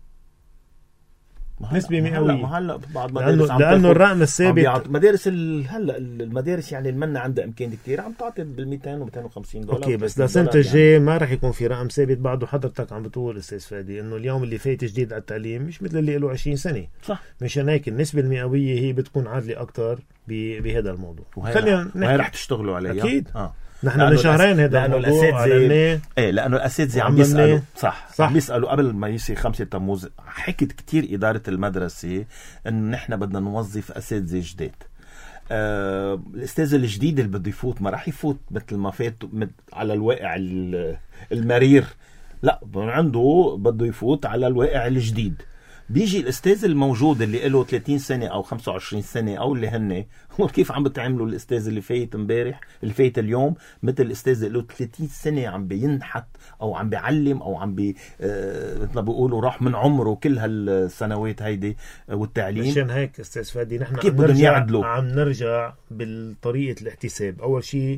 Speaker 2: مئوية.
Speaker 1: هلا بعض مدارس
Speaker 2: لأنه الرقم الثابت
Speaker 1: مدارس هلا المدارس يعني المنة عندها إمكان كتير عم تعطي بال200 و250 دولار.
Speaker 2: أوكي، بس لسنة الجاي ما رح يكون في رقم ثابت بعده. حضرتك عم بتقول أستاذ فادي إنه اليوم اللي فايت جديد على التعليم مش مثل اللي له 20 سنة.
Speaker 1: صح.
Speaker 2: مشان هيك النسبة المئوية هي بتكون عادلة أكتر بهذا الموضوع.
Speaker 1: وهي رح تشتغلوا عليها.
Speaker 2: أكيد. نحن من شهرين هذا الموضوع
Speaker 1: لأنه الأساتذة عم بيسألوا. صح. بيسألوا قبل ما يصير 5 تموز. حكت كتير إدارة المدرسة إنه نحن بدنا نوظف أساتذة جداد. الأستاذ الجديد اللي بده يفوت ما راح يفوت مثل ما فات على الواقع المرير. لا، عنده بده يفوت على الواقع الجديد. بيجي الأستاذ الموجود اللي له 30 سنة أو 25 سنة أو اللي هن كيف عم بتعملوا الأستاذ اللي فايت امبارح اللي فايت اليوم مثل الأستاذ اللي له 30 سنة عم بينحت أو عم بيعلم أو عم مثل ما بيقولوا راح من عمره كل هالسنوات هيدي والتعليم.
Speaker 2: مشان هيك أستاذ فادي نحن عم نرجع بالطريقة الاحتساب. أول شيء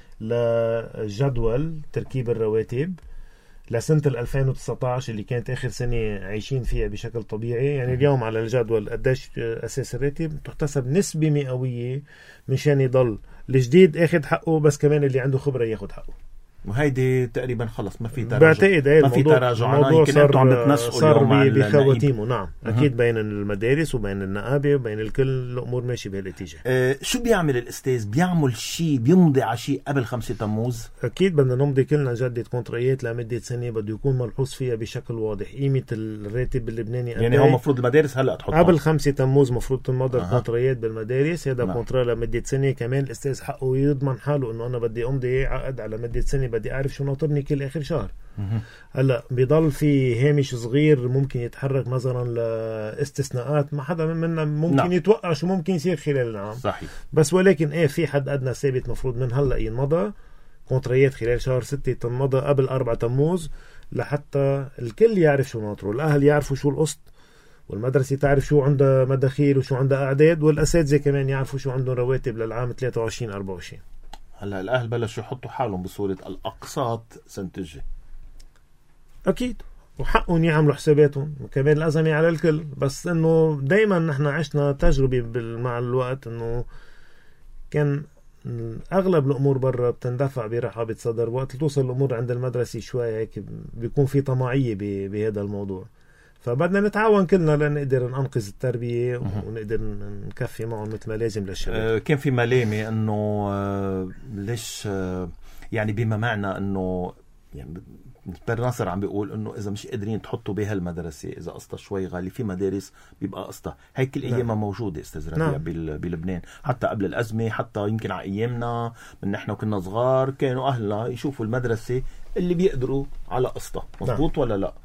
Speaker 2: لجدول تركيب الرواتب لسنة 2019 اللي كانت آخر سنة عايشين فيها بشكل طبيعي. يعني اليوم على الجدول قديش أساس الراتب تحتسب نسبة مئوية مشان يضل الجديد أخذ حقه، بس كمان اللي عنده خبرة ياخد حقه.
Speaker 1: وهيدي تقريبا خلص ما في تراجع.
Speaker 2: بعتقد
Speaker 1: ما في تراجع. يمكن انتم عم بتنسقوا
Speaker 2: بخواتيمه. نعم. اكيد بين المدارس وبين النقابه وبين الكل الامور ماشيه بهالاتجاه.
Speaker 1: شو بيعمل الاستاذ؟ بيعمل شيء بيمضي على شيء قبل 5 تموز؟
Speaker 2: اكيد بدنا نمضي كلنا جدة كونتريات لمده سنه بده يكون ملحوظ فيها بشكل واضح قيمه الراتب اللبناني.
Speaker 1: يعني هو المفروض المدارس هلا تحط
Speaker 2: قبل 5 تموز مفروض تنمضى الكونتريات بالمدارس. هذا كونترا لمده سنه. كمان الاستاذ حقه يضمن حاله انه انا بدي امضي عقد على مده سنه، بدي اعرف شو ناطرني كل آخر شهر. هلا بيضل في هامش صغير ممكن يتحرك نظرا لاستثناءات ما حدا منا ممكن يتوقع شو ممكن يصير خلال العام.
Speaker 1: صحيح.
Speaker 2: بس ولكن في حد أدنى ثابت مفروض من هلا ينمضى. كونتريات خلال شهر 6 تنمضى قبل 4 تموز لحتى الكل يعرف شو ناطره. الأهل يعرفوا شو القسط، والمدرسة تعرف شو عندها مداخيل وشو عندها أعداد، والأساتذة كمان يعرفوا شو عندهم رواتب للعام 23-24.
Speaker 1: هلا الأهل بلشوا يحطوا حالهم بصورة الأقساط سنة الجاي.
Speaker 2: أكيد، وحقهم يعملوا حساباتهم، وكمان الأزمة على الكل. بس إنه دايما نحن عشنا تجربة مع الوقت إنه كان أغلب الأمور برا بتندفع برحابة صدر. وقت توصل الأمور عند المدرسة شوي هيك بيكون في طماعية بهذا الموضوع. فبدنا نتعاون كلنا لنقدر ننقذ التربية ونقدر نكفي معهم مثل ما لازم للشباب.
Speaker 1: كان في ملامة انه ليش يعني بما معنى انه يعني ناصر عم بيقول انه اذا مش قادرين تحطوا بها المدرسة اذا قسطها شوي غالي في مدارس بيبقى قسطها. هيك الايام موجودة استاذ ربيع بلبنان حتى قبل الازمة، حتى يمكن على ايامنا من نحن وكنا صغار كانوا اهلنا يشوفوا المدرسة اللي بيقدروا على قسطها. مزبوط ولا لا؟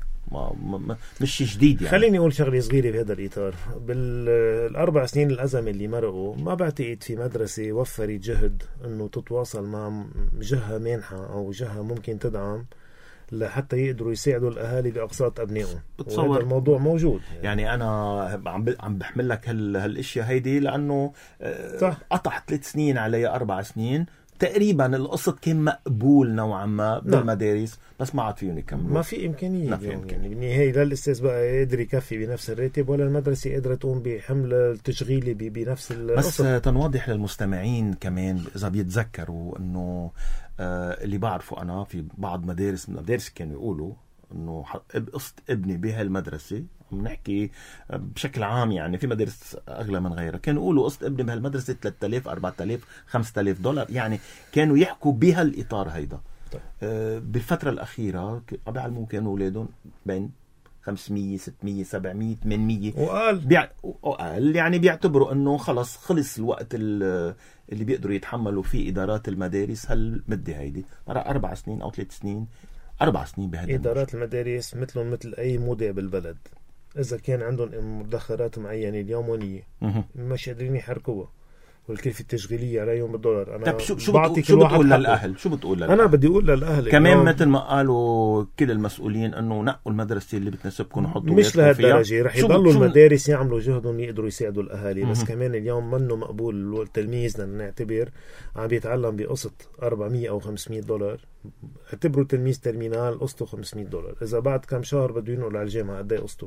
Speaker 1: مش جديد يعني.
Speaker 2: خليني أقول شغلة صغيرة بهذا الإطار. بال4 سنين الأزمة اللي مرقوا ما بعتقد في مدرسة وفرت جهد أنه تتواصل مع جهة مانحة أو جهة ممكن تدعم لحتى يقدروا يساعدوا الأهالي بأقساط أبنائهم. وهذا الموضوع موجود
Speaker 1: يعني أنا عم بحمل لك هالاشياء هيدي لأنه قطع 3 سنين علي 4 سنين تقريبا القسط كان مقبول نوعا ما بالمدارس، بس ما عاد فيهم يكملوا،
Speaker 2: ما في إمكانية يعني بالنهاية لا الأستاذ بقى قادر يكفي بنفس الراتب ولا المدرسة قادرة تقوم بحمل التشغيلي بنفس القسط.
Speaker 1: بس تنوضح للمستمعين كمان إذا بيتذكروا أنه اللي بعرفه أنا في بعض مدارس من المدارس كانوا يقولوا أنه قسط ابني بهالمدرسة، بنحكي بشكل عام يعني في مدارس أغلى من غيرها، كانوا يقولوا قسط ابني بهالمدرسة 3000 4000 5000 دولار، يعني كانوا يحكوا بهالإطار هيدا. بالفترة الأخيرة بيعلموا كانوا أولادهم بين 500 600 700 800 وقال يعني بيعتبروا أنه خلص خلص الوقت اللي بيقدروا يتحملوا فيه إدارات المدارس هالمدة هيدي، مرة 4 سنين أو 3 سنين 4 سنين بهذا.
Speaker 2: إدارات المدارس مثلهم مثل أي مودع بالبلد، إذا كان عندهم مدخرات معينة اليومية مش قادرين يحركوها والكلفة التشغيلية عليهم بالدولار. أنا
Speaker 1: طب شو بتقول للأهل؟ شو بتقول للأهل؟
Speaker 2: أنا بدي أقول للأهل
Speaker 1: كمان مثل ما قالوا كل المسؤولين أنه نقوا المدرسة اللي بتناسبكم وحطوا
Speaker 2: مش لهالدرجة، رح يضلوا المدارس يعملوا جهدهم يقدروا يساعدوا الأهالي، بس كمان اليوم منه مقبول التلميذ نعتبر عم بيتعلم بقسط 400 أو 500 دولار، اعتبروا تلميذ ترمينال قسطه 500 دولار، إذا بعد كم شهر بده ينقل على الجامعة قد ايه قسطه.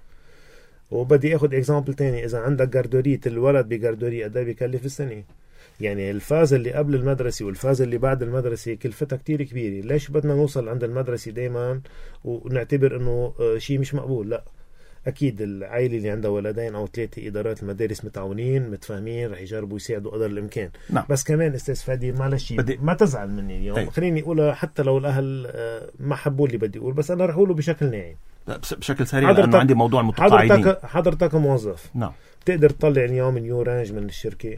Speaker 2: وبدي اخذ اكزامبل تاني، اذا عندك جاردورية الولد بجاردورية قد ايه بيكلف السنة؟ يعني الفاز اللي قبل المدرسة والفاز اللي بعد المدرسة كلفتها كتير كبيرة، ليش بدنا نوصل عند المدرسة دايما ونعتبر انه شيء مش مقبول؟ لا اكيد العائلة اللي عندها ولدين او 3 ادارات المدارس متعاونين متفاهمين رح يجربوا يساعدوا قدر الامكان.
Speaker 1: نعم.
Speaker 2: بس كمان استاذ فادي معلش ما تزعل مني اليوم. طيب. خليني اقولها حتى لو الاهل ما حبوا اللي بدي اقول، بس انا رح اقوله بشكل ناعم
Speaker 1: بشكل سريع لأنه عندي موضوع المتقاعدين.
Speaker 2: حضرتك موظف،
Speaker 1: نعم،
Speaker 2: تقدر تطلع اليوم نيو رانج من الشركة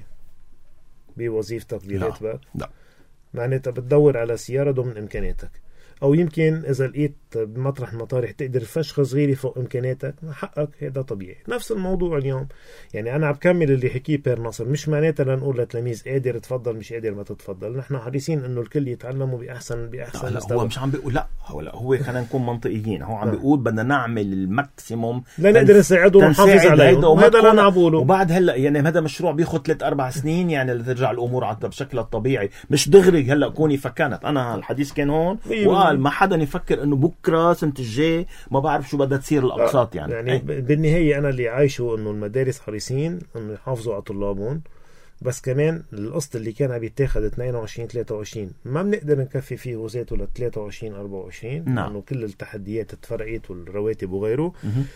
Speaker 2: بوظيفتك براتبك؟
Speaker 1: لا،
Speaker 2: معناتها بتدور على سيارة ضمن إمكانياتك، أو يمكن إذا لقيت بمطرح مطارح تقدر فشخة صغيرة فوق إمكانياتك حقك، هذا طبيعي. نفس الموضوع اليوم، يعني أنا عم بكمل اللي حكيه بير ناصر، مش معناتها لنقول للتلاميذ قادر تفضل مش قادر ما تتفضل، نحن حريصين إنه الكل يتعلموا بأحسن
Speaker 1: لا هو مش عم بيقول لا، هو خلينا نكون منطقيين، هو عم بيقول بدنا نعمل الماكسيموم
Speaker 2: لا نقدر نساعدهم ونحافظ عليهم، هذا اللي أنا بقوله.
Speaker 1: وبعد هلا يعني هذا مشروع بياخذ 3-4 سنين يعني لترجع الأمور على بشكلها الطبيعي، مش دغري هلا كوني فكانت. أنا الحديث كان هون وقال ما حدا يفكر انه بكره سنه الجاي ما بعرف شو بدها تصير الاقساط يعني
Speaker 2: بالنهايه انا اللي عايشه انه المدارس حريصين انه يحافظوا على طلابهم، بس كمان القسط اللي كان عم يتاخذ 22 23 ما بنقدر نكفي فيه وزاته ل 23 24 لانه كل التحديات اتفرقت والرواتب وغيره.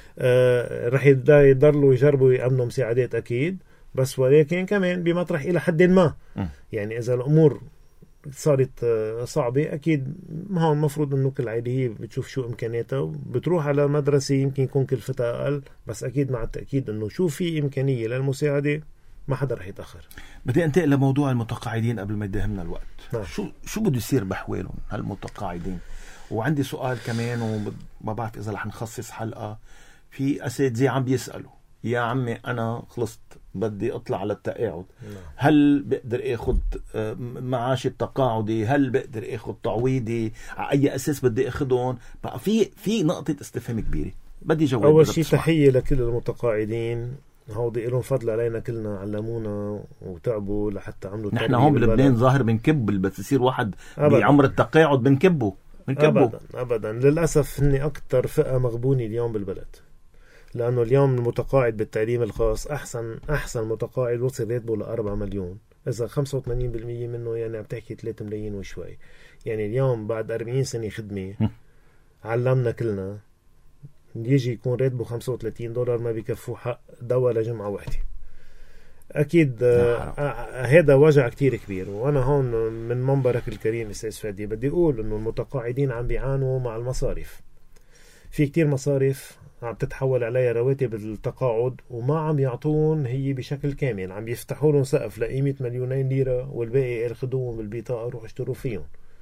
Speaker 2: رح يضلوا يجربوا يامنوا مساعدات اكيد، بس ولكن كمان بمطرح الى حد ما. يعني اذا الامور صارت صعبة أكيد ما هو المفروض أنه كل عائلة بتشوف شو إمكانياتها بتروح على مدرسة يمكن يكون كلفتها أقل، بس أكيد مع التأكيد أنه شو في إمكانية للمساعدة ما حدا رح يتأخر.
Speaker 1: بدي أنتقل لموضوع المتقاعدين قبل ما يدهمنا الوقت. شو بده يصير بحوالهم هالمتقاعدين؟ وعندي سؤال كمان وما بعرف إذا رح نخصص حلقة، في أساتذة عم بيسألوا يا عمي أنا خلصت بدي أطلع على التقاعد، هل بقدر أخذ معاش التقاعدي؟ هل بقدر أخذ تعويضي؟ على أي أساس بدي أخذهم؟ بقى في نقطة استفهام كبيرة بدي جواب.
Speaker 2: أول شيء تحية لكل المتقاعدين، هودي لهم فضل علينا كلنا، علمونا وتعبوا لحتى عملوا.
Speaker 1: نحن هون بلبنان ظاهر بنكب، بس يصير واحد بعمر التقاعد بنكبه.
Speaker 2: أبدا للأسف هني أكتر فئة مغبونة اليوم بالبلد، لأنه اليوم المتقاعد بالتعليم الخاص أحسن متقاعد وصل راتبه ل4 مليون، إذا 85% منه يعني عم تحكي 3 ملايين وشوي. يعني اليوم بعد 40 سنة خدمة علمنا كلنا يجي يكون راتبه $35 ما بيكفوه حق دواء لجمعة واحدة. أكيد هذا وجع كتير كبير. وأنا هون من منبرك الكريم أستاذ فادي بدي أقول إنه المتقاعدين عم بيعانوا مع المصاريف. في كتير مصاريف عم تتحول عليها رواتب التقاعد وما عم يعطون هي بشكل كامل، عم يفتحوا لهم سقف لقيمة 2 ليرة والباقي ياخذوهم بالبطاقة روح اشتروا فيهم.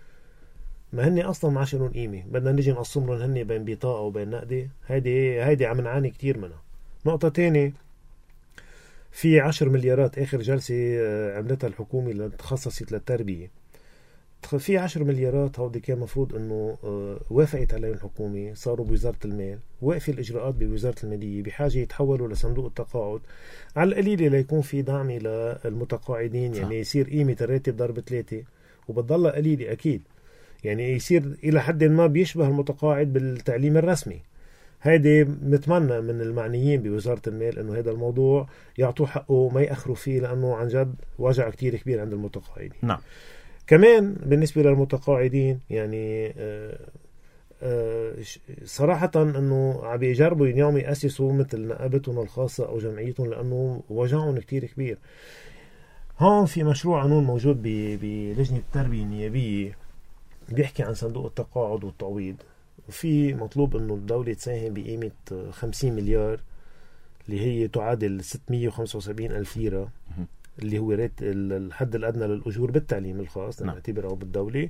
Speaker 2: ما هني أصلا ما عاشرون قيمة، بدنا نجي نقسم لهم هني بين بطاقة وبين نقدي. هيدي عم نعاني كتير منها. نقطة تانية، في 10 مليارات آخر جلسة عملتها الحكومة اللي تخصصت للتربية، في 10 مليارات هودي كان مفروض انه وافقت عليهم الحكومة، صاروا بوزارة المال، واقفة الإجراءات بوزارة المالية، بحاجة يتحولوا لصندوق التقاعد على القليلة ليكون في دعم للمتقاعدين. يعني يصير قيمة الراتب ضرب 3 وبتضلها قليلة أكيد، يعني يصير إلى حد ما بيشبه المتقاعد بالتعليم الرسمي. هيدي نتمنى من المعنيين بوزارة المال أنه هذا الموضوع يعطوه حقه ما يأخروا فيه، لأنه عن جد وجع كتير كبير عند المتقاعدين.
Speaker 1: نعم.
Speaker 2: كمان بالنسبة للمتقاعدين يعني صراحة أنه عم يجربوا اليوم يأسسوا مثل نقابتهم الخاصة أو جمعيتهم، لأنه وجعهم كتير كبير. هون في مشروع قانون موجود بلجنة التربية النيابية بيحكي عن صندوق التقاعد والتعويض، وفي مطلوب أنه الدولة تساهم بقيمة 50 مليار اللي هي تعادل 675 ألف ليرة، اللي هو ريت الحد الأدنى للأجور بالتعليم الخاص نعتبره بالدولة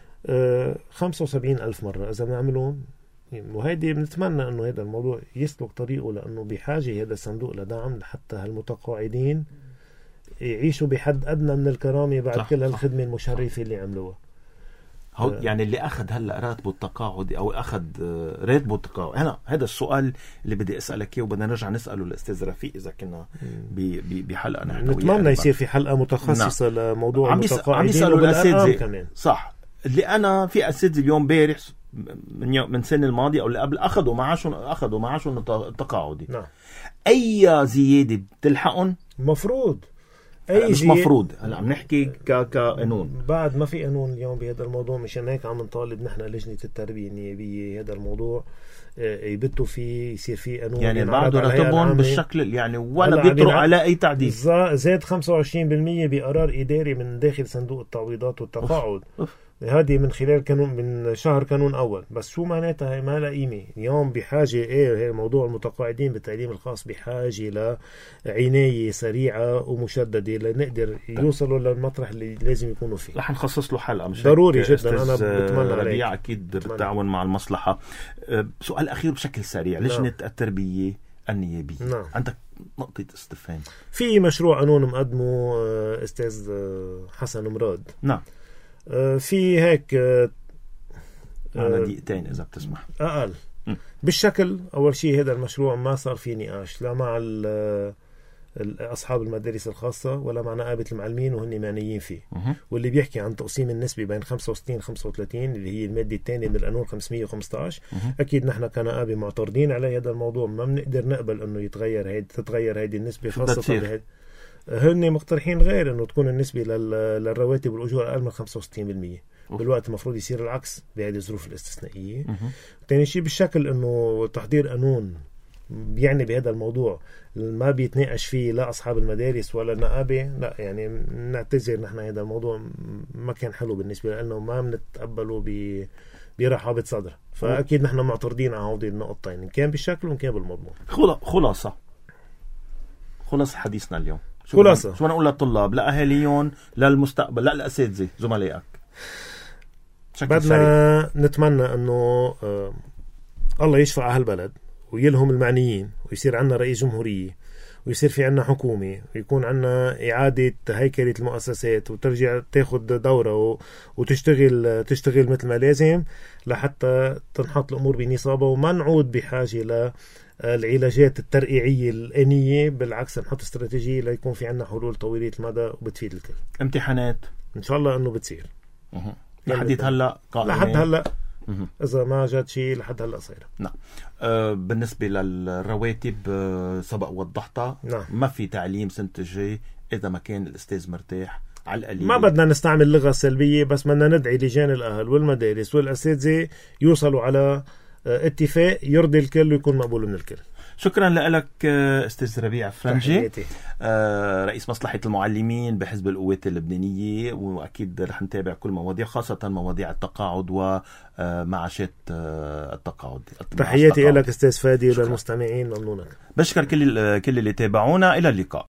Speaker 2: 75 ألف مرة إذا بنعملون. وهيدي بنتمنى أنه هذا الموضوع يسلك طريقه، لأنه بحاجة هذا الصندوق لدعم لحتى هالمتقاعدين يعيشوا بحد أدنى من الكرامة بعد كل هالخدمة المشرفة اللي عملوها.
Speaker 1: يعني اللي أخذ هلأ راتبه التقاعدي أو أخذ راتبه التقاعدي، أنا هذا السؤال اللي بدي أسألك إياه وبدنا نرجع نسأله للأستاذ رفيق إذا كنا بحلقة نحن
Speaker 2: نتمنى يصير في حلقة متخصصة لموضوع المتقاعدين.
Speaker 1: عم يسألوا الأساتذة
Speaker 2: كمان
Speaker 1: صح، اللي أنا في أساتذة اليوم بارح من سنة الماضية أو اللي قبل أخذوا معاشهم التقاعدي.
Speaker 2: نعم.
Speaker 1: أي زيادة بتلحقهم؟
Speaker 2: مفروض
Speaker 1: مش مفروض، هلا عم نحكي كقانون،
Speaker 2: بعد ما في قانون اليوم بهذا الموضوع. مشان هيك عم نطالب نحن لجنة التربية النيابية هذا الموضوع يبتوا فيه، يصير فيه قانون
Speaker 1: يعني بعده راتبهم بالشكل يعني ولا بيطرق على أي تعديل.
Speaker 2: زاد 25% بقرار إداري من داخل صندوق التعويضات والتقاعد. هذه من خلال قانون من شهر قانون أول. بس شو معناتها؟ ما لها قيمة اليوم. بحاجة هي موضوع المتقاعدين بالتعليم الخاص بحاجة لعناية سريعة ومشددة لنقدر يوصلوا للمطرح اللي لازم يكونوا فيه.
Speaker 1: رح نخصص له حلقة مش
Speaker 2: ضروري جدا. أنا بتمنى
Speaker 1: ربيع أكيد بالتعاون مع المصلحة. سؤال أخير بشكل سريع. لجنة التربية النيابية، عندك نقطة استفهام؟ في
Speaker 2: مشروع قانون مقدمه أستاذ حسن مراد.
Speaker 1: نعم.
Speaker 2: في هيك
Speaker 1: معنا دقيقتين إذا بتسمح.
Speaker 2: أقل بالشكل. أول شيء هذا المشروع ما صار فيه نقاش لا مع أصحاب المدارس الخاصة ولا مع نقابة المعلمين وهن معنيين فيه. واللي بيحكي عن تقسيم النسبة بين 65-35 اللي هي المادة الثانية من القانون 515. أكيد نحن كنقابة معترضين على هذا الموضوع. ما بنقدر نقبل أنه تتغير هذه النسبة، خاصة هن مقترحين غير انه تكون النسبة للرواتب والأجور أقل من 65%. بالوقت المفروض يصير العكس بهذه الظروف الاستثنائية. ثاني شيء بالشكل انه تحضير قانون يعني بهذا الموضوع ما بيتناقش فيه لا أصحاب المدارس ولا النقابة. لا يعني نعتذر، نحن هذا الموضوع ما كان حلو بالنسبة لنا وما بنتقبله برحابة صدر. فأكيد نحن معترضين على هذه النقطتين، إن كان بالشكل وإن كان بالمضمون.
Speaker 1: خلاصة حديثنا اليوم
Speaker 2: شو
Speaker 1: نقول للطلاب، لأهاليون، للمستقبل، للأساتذة، زملائك؟
Speaker 2: بدنا نتمنى أنه الله يشفع على هالبلد ويلهم المعنيين ويصير عنا رئيس جمهورية ويصير في عنا حكومة ويكون عنا إعادة هيكلة المؤسسات وترجع تاخد دورة وتشتغل مثل ما لازم لحتى تنحط الأمور بنصابة وما نعود بحاجة العلاجات الترقيعية الآنية. بالعكس نحط استراتيجية ليكون في عنا حلول طويلة المدى وبتفيد الكل.
Speaker 1: امتحانات
Speaker 2: إن شاء الله أنه بتصير
Speaker 1: لحد هلا
Speaker 2: لحد هلا إذا ما جات شيء لحد هلا صايرة.
Speaker 1: نعم. بالنسبة للرواتب سبق وضحتها.
Speaker 2: نعم.
Speaker 1: ما في تعليم سنة الجاي إذا ما كان الأستاذ مرتاح على القليل.
Speaker 2: ما بدنا نستعمل لغة سلبية، بس بدنا ندعي لجان الأهل والمدارس والأساتذة يوصلوا على اتفاق يرضي الكل ويكون مقبول من الكل.
Speaker 1: شكرا لك أستاذ ربيع فرنجي، رئيس مصلحة المعلمين بحزب القوات اللبنانية. وأكيد رح نتابع كل مواضيع، خاصة مواضيع التقاعد ومعاشات التقاعد.
Speaker 2: تحياتي لك أستاذ فادي وللمستمعين. ممنونك.
Speaker 1: بشكر كل اللي تابعونا. إلى اللقاء.